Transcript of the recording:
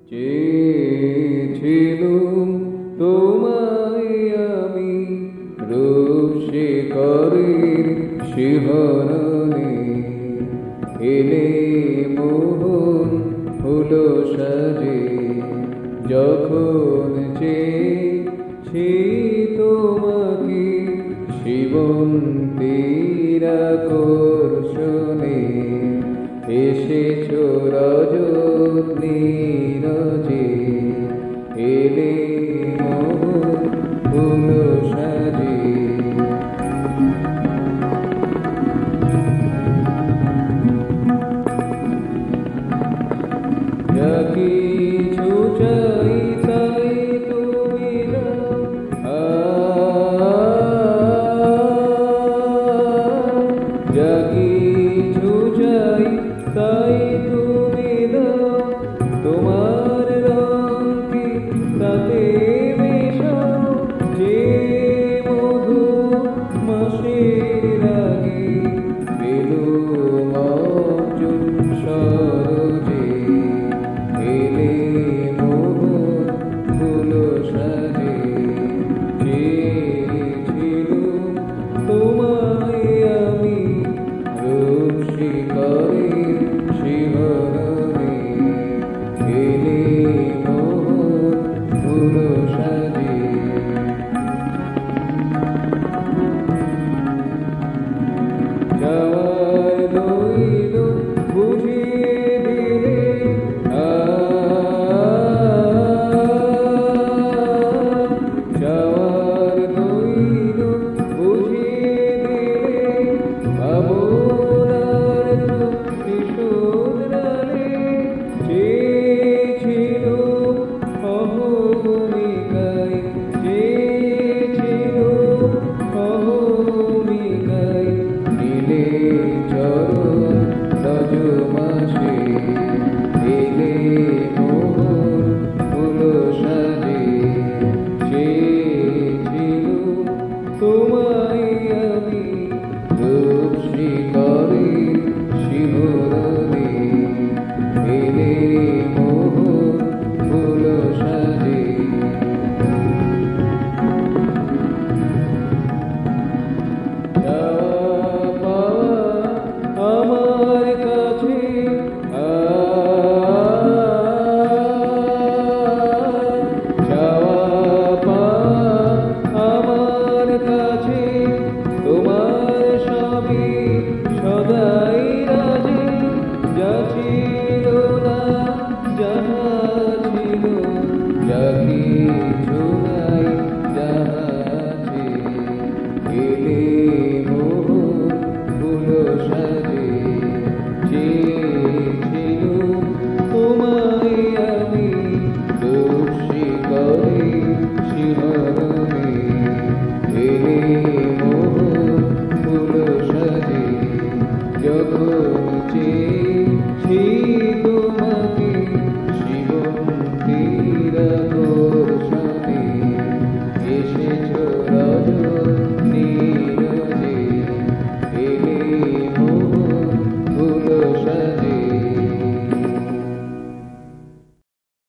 চেয়েছিলুম তোমায় আমি রূপ শিকরের শিহরণে, এলে মোহন হলো সাজে যখন চেয়েছি তোমাকে শিবন্তীর আকর্ষণে, এসেছো রজত নীরজে, এলে মোহন হলো সাজে। যা কিছু চাই তাই তুমি দাও, যা কিছু চাই তাই তুমি দাও, তোমার রঙকে তাতে মেশাও, যে মধু মাসের আগে পেলো অর্জুন সরোজে, এলে মোহন হলো সাজে। চেয়েছিলুম তোমায় আমি রূপ শিকরের শিহরণে, এলে মোহন হলো সাজে। যাওয়ার দৈল বুঝিয়ে দিলে, যাওয়ার দৈল বুঝিয়ে দিলে, ভাবনার কিশোরালে, চেয়েছিলুম অহমিকায়, চেয়েছিলুম অহমিকায়, দিলে চরণ রজমাসে, এলে মোহন হলো সাজে। চেয়েছিলুম তোমায় আমি রূপ শিকরের শিহরণে, এলে মোহন হলো সাজে। চাওয়া পাওয়া আমার কাছে, চাওয়া পাওয়া আমার কাছে, তোমার সবই সদাই রাজে, যা ছিল না যাহা ছিল, যা কিছু নাই যাহা আছে, এলে মোহন হলো সাজে। চেয়েছিলুম তোমায় আমি রূপ শিকরের শিহরণে, এলে